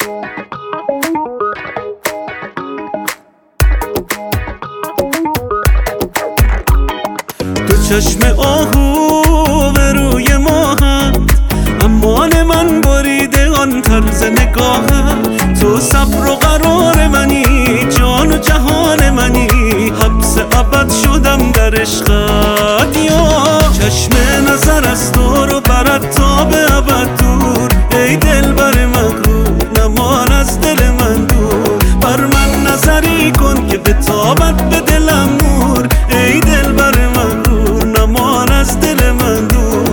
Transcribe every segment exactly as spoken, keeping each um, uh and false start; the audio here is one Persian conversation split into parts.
دو چشم آهو به روی ماهت، امان من بریده آن طرز نگاهت. تو صبر و قرار منی، جان و جهان منی، حبس ابد شدم در عشقت. یا چشم نظر از تو رو برد تا به ابد دور، ای دلبر مغرور نمان از دل من دور. بر من نظری کن که به تابت به دلم نور، ای دلبر مغرور نمان از دل من دور.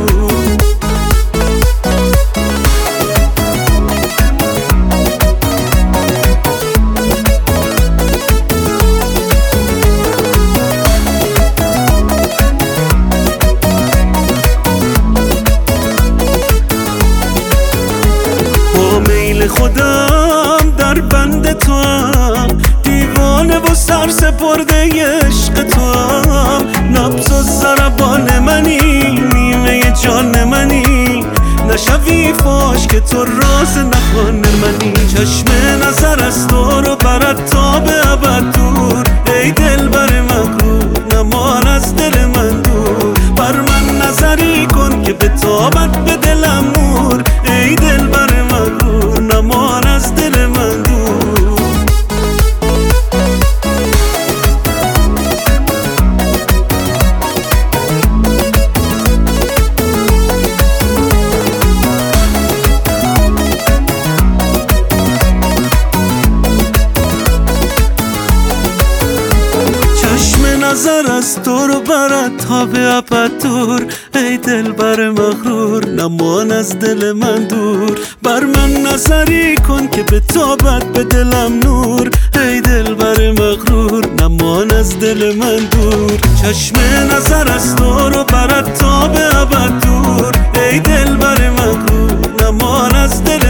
میل خودم در بند تو هم، دیوانه و سر سپرده عشق تو هم. نبض و ضربان منی، نیمه جان منی، نشوی فاش که تو راز نهان منی. چشم نظر از تو رو برد تا به ابد دور، ای دلبر مغرور نمان از دل من دور. بر من نظری کن که به تابت به دلم نور، ای دلبر مغرور نمان از دل من دور. نظر از تو رو برد تا به ابد دور، ای دلبر مغرور نمان از دل من دور. بر من نظری کن که به تابت به دلم نور، ای دلبر مغرور نمان از دل من دور. چشم نظر از تو رو برد تا به ابد دور، ای دلبر مغرور نمان از دل